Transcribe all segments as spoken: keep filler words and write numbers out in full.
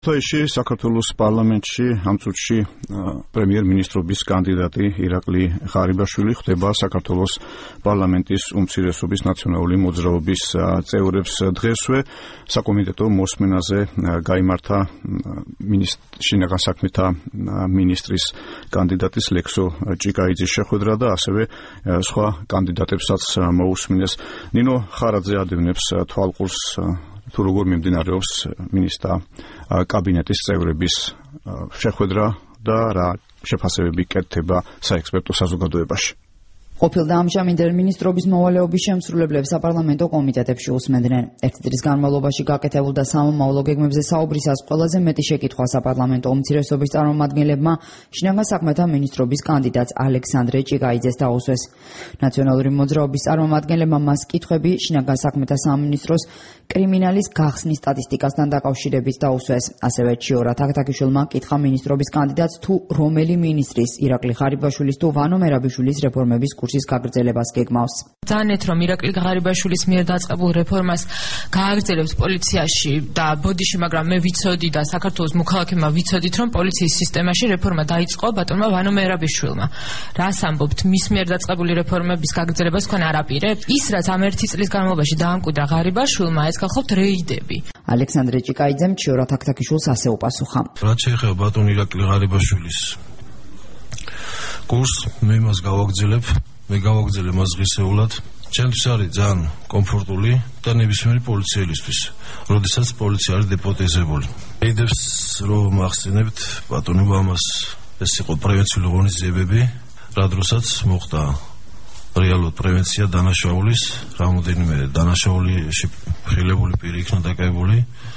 თოეში საქართველოს პარლამენტში ამ წუთში პრემიერ-მინისტრობის კანდიდატი ირაკლი ღარიბაშვილი ხდება საქართველოს პარლამენტის უმცირესობის ნაციონალური მოძრაობის წევრებს დღესვე საკომიტეტო მოსმენაზე გაიმართა შინაგან საქმეთა მინისტრის კანდიდატის ლექსო ჭიკაიძის შეხვედრა და ასევე სხვა კანდიდატებსაც მოусმინეს. ნინო ხარაძე ადევნებს თვალყურს თუ როგორ მიმდინარეობს მინისტრთა კაბინეტის წევრების შეხვედრა და რა შეფასებები კეთდება საექსპერტო საზოგადოებაში. ყოფილ და ამჟამინდელ მინისტრობის მოვალეობის შემსრულებლებს საპარლამენტო კომიტეტებში უსმენდნენ. ერთი წლის განმავლობაში გაკეთებულ და სამომავლო გეგმებზე საუბრისას ყველაზე მეტი შეკითხვა საპარლამენტო უმცირესობის წარმომადგენლებმა შინაგან საქმეთა მინისტრობის კანდიდატს ალექსანდრე ჭიკაიძეს დაუსვეს. ნაციონალური მოძრაობის წარმომადგენლებმა მას კითხვები შინაგან საქმეთა სამინისტროს კრიმინალის გახსნის სტატისტიკასთან დაკავშირებით დაუსვეს. ასევე ჩიორა თაქთაქიშვილმა კითხა მინისტრობის კანდიდატს თუ რომელი მინისტრის ირაკლი ღარიბაშვილის თუ ვანო მერაბიშვილის რეფორმების კურსის გაგრძელებას გეგმავს. Ძანეთ რომ ირაკლი ღარიბაშვილის მიერ დაწყებულ რეფორმას გააგრძელებს პოლიციაში და ბოდიში, მაგრამ მე ვიცოდი და საქართველოს მოქალაქეებმა ვიცოდით რომ პოლიციის სისტემაში რეფორმა დაიწყო ბატონმა ვანო მერაბიშვილმა. რას ამბობთ, მის მიერ დაწყებული რეფორმების გაგრძელებას თქვენ არ აპირებთ? ის რაც ამ ერთი წლის განმავლობაში დაამკვიდრა ღარიბაშვილმა, ეს გახლავთ რეიდები. ალექსანდრე ჭიკაიძემ ჩიორა თაქთაქიშვილს ასე უპასუხა. რაც შეეხება ბატონ ირაკლი ღარიბაშვილის კურს, მე მას გავაგრძელებ, მე გავაგრძელებ მას ღირსეულად. ჩემთვის არის ძალიან კომფორტული და ნებისმიერი პოლიციელისთვის, როდესაც პოლიცია არის დეპოტეზებული. რეიდებს რომ ახსენებთ, ბატონობა ამას ეს იყო პრევენციული ღონისძიებები, რა დროსაც მოხდა რეალურად პრევენცია დანაშაულის, რამოდენიმე დანაშაულში ხილებული პირი იქნა დაკავებული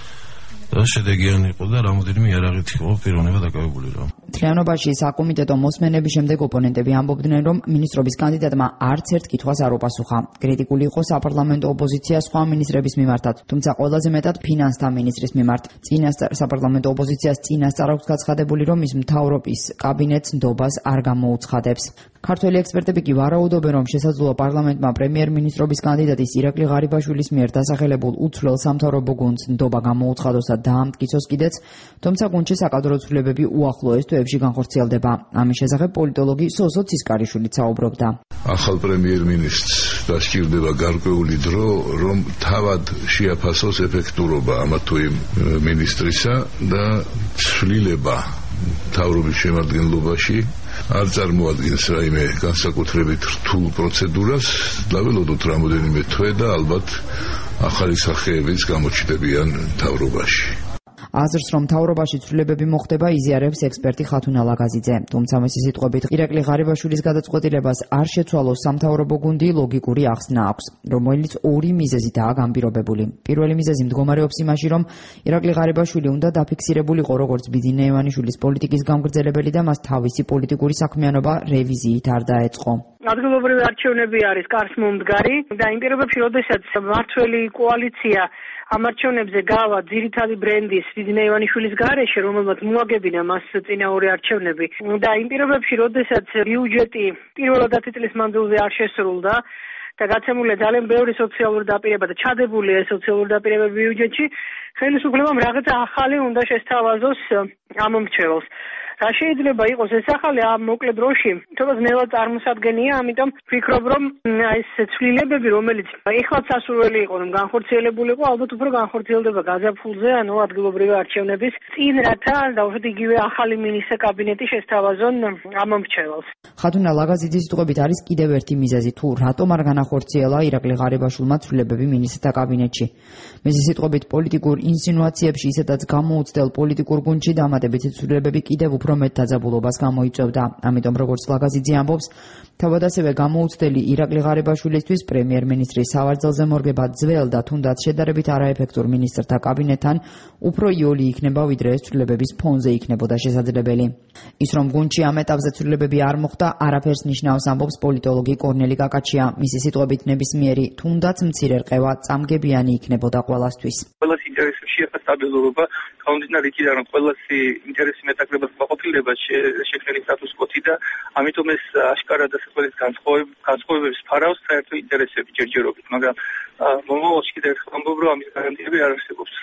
და შედეგიანი იყო და რამოდენიმე იარაღით იყო პიროვნება დაკავებული რა. მთლიანობაში საკომიტეტო მოსმენების შემდეგ ოპონენტები ამბობდნენ, რომ მინისტრობის კანდიდატმა არც ერთ კითხვას არ უპასუხა. კრიტიკული იყო საპარლამენტო ოპოზიცია სხვა მინისტრების მიმართაც, თუმცა ყველაზე მეტად ფინანსთა მინისტრის მიმართ. წინასწარ საპარლამენტო ოპოზიციას წინასწარ აქვს გაცხადებული, რომ ის მთავრობის კაბინეტს ნდობას არ გამოუცხადებს. ქართველი ექსპერტები კი ვარაუდობენ, რომ შესაძლოა პარლამენტმა პრემიერ-მინისტრობის კანდიდატის ირაკლი ღარიბაშვილის მიერ დასახელებულ უცვლელ სამთავრობო გუნდს ნდობა გამოუცხადოს და დაამტკიცოს კიდეც, თუმცა გუნდში საკადრო ცვლილებები უახლოეს თვეებში განხორციელდება. ამის შესახებ პოლიტოლოგი სოსო ცისკარიშვილიც საუბრობდა. ახალ პრემიერ-მინისტრს დასჭირდება გარკვეული დრო, რომ თავად შეაფასოს ეფექტურობა ამა თუ იმ მინისტრისა და ცვლილება მთავრობის შემადგენლობაში არ წარმოადგენს რაიმე განსაკუთრებით რთულ პროცედურას. დაველოდოთ რამოდენიმე თვე და ალბათ ახალი სახეებიც გამოჩნდებიან მთავრობაში. აზრს, რომ მთავრობაში ცვლილებები მოხდება, იზიარებს ექსპერტი ხათუნა ლაგაზიძე. თუმცა მისი სიტყვებით, ირაკლი ღარიბაშვილის გადაწყვეტილებას არ შეცვალოს სამთავრობო გუნდი ლოგიკური ახსნა აქვს, რომელიც ორი მიზეზითაა განპირობებული. პირველი მიზეზი მდგომარეობს იმაში, რომ ირაკლი ღარიბაშვილი უნდა დაფიქსირებულიყო როგორც ბიძინა ივანიშვილის პოლიტიკის გამგრძელებელი და მას თავისი პოლიტიკური საქმიანობა რევიზიით არ დაეწყო. ადგილობრივი არჩევნები არის კარს მომდგარი და იმ პირობებში, როდესაც მმართველი კოალიცია ამ არჩევნებზე გავა ძირითადი ბრენდის ბიძინა ივანიშვილის გარეშე, რომელმაც მოაგებინა მას წინაური არჩევნები და იმ პირობებში, როდესაც ბიუჯეტი პირველად ათი წლის მანძილზე არ შესრულდა და გაცემულია ძალიან ბევრი სოციალური დაპირება და ჩადებულია სოციალური დაპირებები ბიუჯეტში, ხელისუფლებამ რაღაცა ახალი უნდა შესთავაზოს ამ მრჩეველს. რა შეიძლება იყოს ეს ახალი ამ მოკლე დროში, თუმცა ნელა წარმოსადგენია, ამიტომ ვფიქრობ, რომ ეს ცვლილებები, რომელიც ეხლაც სასურველი იყო, რომ განხორციელებულიყო, ალბათ უფრო განხორციელდება გაზაფხულზე, ანუ ადგილობრივი არჩევნების წინ, რათა დაუშვათ იგივე ახალი მინისტრთა კაბინეტი შესთავაზონ ამ მრჩეველს. ხათუნა ლაგაზიძის სიტყვებით არის კიდევ ერთი მიზეზი, თუ რატომ არ განახორციელა ირაკლი ღარიბაშვილმა ცვლილებები მინისტრთა კაბინეტში. მისი სიტყვებით პოლიტიკურ ინსინუაციებში ისედაც გამოუცდელ პოლიტიკურ გუნდში დამატებითი ცვლილებები კიდევ უფრო მეტ დაძაბულობას გამოიწვევდა. ამიტომ როგორც ლაგაზიძე ამბობს, თავად ასევე გამოუცდელი ირაკლი ღარიბაშვილისთვის პრემიერ-მინისტრის სავარძელზე მორგება ძველ და თუნდაც შედარებით არაეფექტურ მინისტრთა კაბინეტთან უფრო იოლი იქნება, ვიდრე ეს ცვლილებების ფონზე იქნებოდა შესაძლებელი. ის რომ გუნდში ამ ეტაპზე ცვლილებები არ მოხდა, არაფერს ნიშნავს, ამბობს პოლიტოლოგი კორნელი კაკაჩია. მისი სიტყვებით ნებისმიერი თუნდაც მცირე რყევა წამგებიანი იქნებოდა ყველასთვის. ყველას ინტერესებში ახლა სტაბილურობა, გამომდინარე იქიდან, რომ ყველას ინტერესი მეტაკლებად მოყოფილება შექმნილი სტატუს-კვოთი და ამიტომ ეს აშკარად ასეთების განსხვავებების ფარავს საერთო ინტერესები ჯერჯერობით, მაგრამ მომავალში კიდევ ერთხელ ამბობ, რომ ამის გარანტიები არ არსებობს.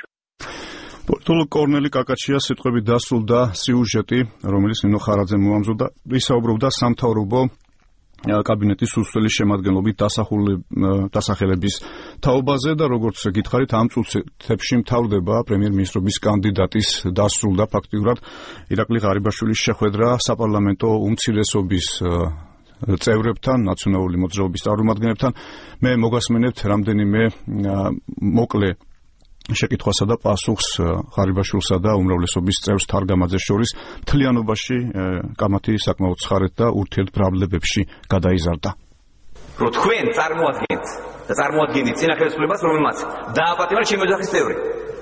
პოლიტოლოგ კორნელი კაკაჩიას სიტყვებით დასრულდა სიუჟეტი, რომელიც ნინო ხარაძემ მოამზადა, ისაუბრობდა სამთავრობო კაბინეტის სრულწლების შემადგენლობით დასახელების თაობაზე და როგორც გითხარით, ამ წუთებში მთავრდება პრემიერ-მინისტრობის კანდიდატის დასრულდა ფაქტიურად ირაკლი ღარიბაშვილის შეხვედრა საპარლამენტო უმცირესობის წევრებთან, ნაციონალური მოძრაობის წარმომადგენლებთან. მე მოგასმენებთ რამდენიმე მოკლე შეკითხვასა და პასუხს ღარიბაშვილსა და უმრავლესობის წევრს თარგამაძეს შორის მთლიანობაში კამათი საკმაოდ ცხარეთ და ურთიერთბრალდებებში გადაიზარდა. რომ თქვენ წარმოადგენთ და წარმოადგენთ წინა ხელისუფლებას, რომელმაც დააპატიმრა ჩემი ოჯახის წევრი.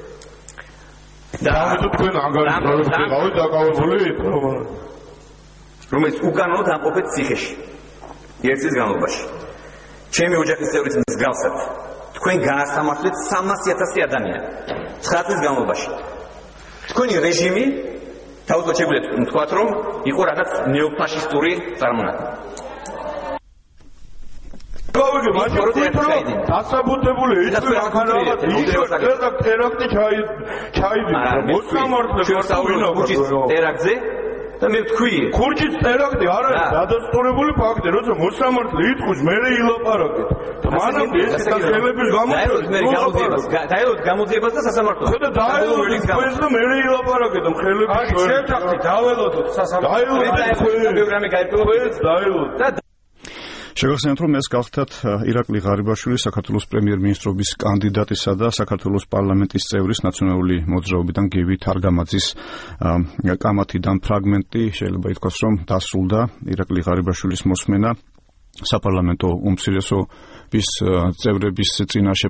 და თქვენ ანგარიშები გავით დაკავებული, რომელიც უკანონოდ ამყოფეთ ციხეში ერთ წლის განმავლობაში. ჩემი ოჯახის წევრის მსგავსად თქვენ გაასამართლეთ სამასი ათასი ადამიანი ცხრა წლის განმავლობაში. თქვენი რეჟიმი თავდაცვით შეგვიძლია ვთქვათ, რომ იყო რაღაც ნეოფაშისტური წარმონაქმნი. გავიგე, მაგრამ თვითონ დასაბუთებული ის რაღაც ტერაქტი ჩაიდინა. მოსამართლე ქურჩის ტერაქტზე და მე ვთქვი, ქურჩის ტერაქტი არ არის დადასტურებული ფაქტი, როცა მოსამართლე იტყვის, მე ილაპარაკეთ. მანამდე ეს სახელების გამოძიებას, დაელოთ გამოძიებას და სასამართლოს. ხო და დაელოთ ეს და მე ილაპარაკეთ ხელების. აი, შევთანხმდით, დაველოთ სასამართლოს. პროგრამი გაიფილოთ, დაელოთ. შეგახსენებთ, რომ ეს გახდათ ირაკლი ღარიბაშვილი, საქართველოს პრემიერ-მინისტრობის კანდიდატისა და საქართველოს პარლამენტის წევრის ნაციონალური მოძრაობიდან გივი თარგამაძის კამათიდან ფრაგმენტი. შეიძლება ითქვას, რომ დასრულდა ირაკლი ღარიბაშვილის მოსმენა საპარლამენტო უმცირესობის წევრების წინაშე